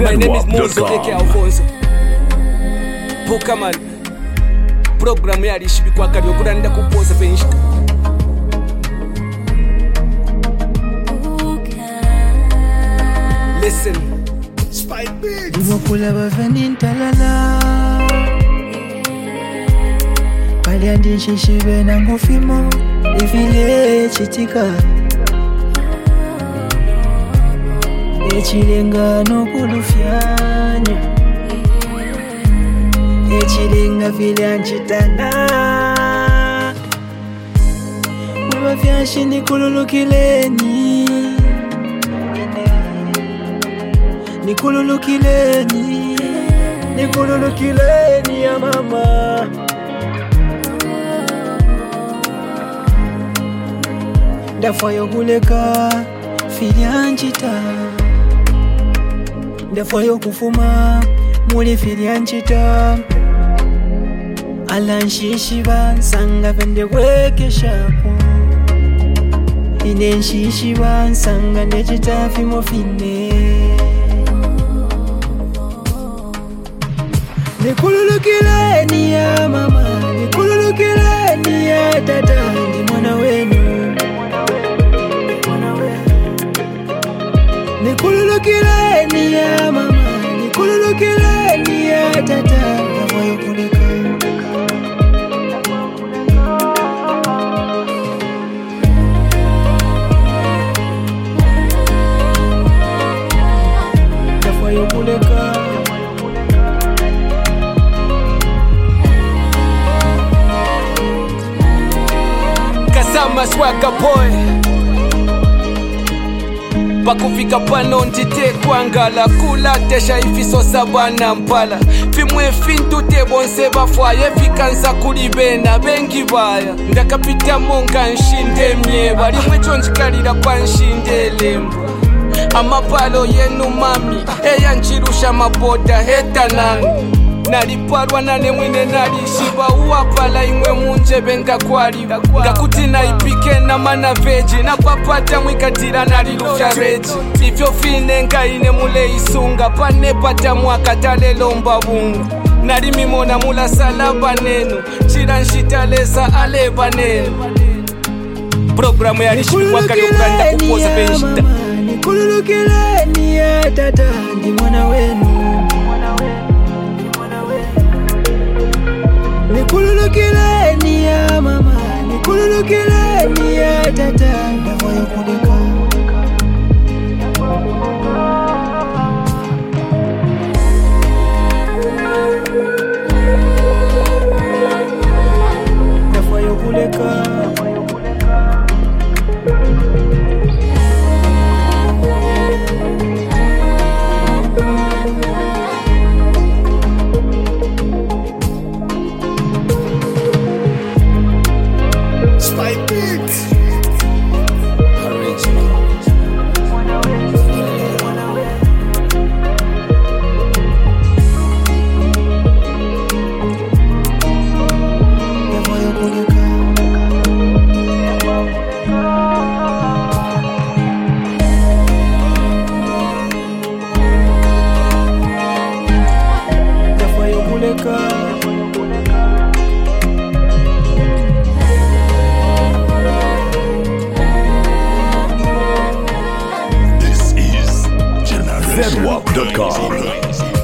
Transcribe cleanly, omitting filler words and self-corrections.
My name is Mozo aka Alfonso. Pokaman. Program yali shibikwa kabyo kulanda kupoza penshi. Listen. Spike Beats. Ngokula bafeni talala. Pali andishe shibe na ngufimo. Ifile chitika. Echilenga no kulufyanya. Echilenga vile anchitana. Mwa vyashi ni kululukileni. Nikululukileni ya mama. Ndafayo kuleka filyanchita. Ndafayo kufuma muli filyanchita. Alanshishiba nsanga vende kwekeshapo. Inenshishiba nsanga nechitafi mofine. Nikululukileni ya mama, nikululukileni ya tata, ndi mwana wenu. Nikululukileni ya mama, nikululukileni ya tata, ndafayo kuleka. Ndafayo kuleka. Kasama swagga boy. Pakufika pano ntite kwangala kula tesha ifiso sabana mpala. Fimwe fintu te bonse bafwaye fikansa kulibena bengi baya. Ndakapita monga nshinde mnyeba limwe chonjikalira kwa nshinde lemba. Amapalo yenu mami eya nchirusha maboda heta nani. Naliparwa nane mwine nalishiba uwapala imwe munjebe ngakwali. Ngakuti naipike na mana veji na papata mwikatira nalilufya reji. Ifyo fine ngaine mule isunga pane pata mwakatale lomba bunga. Nalimimona mula salaba nenu chira nshitalesa aleba nenu. Programu ya lishibikwa kali ukanda kupoza penshita. Nikululukileni ya tata, ndi mwana wenu. Nikululukileni ya mama, nikululukileni ya tata, ndafayo kuleka. Ndafayo kuleka. Spike Beats. zedwap.com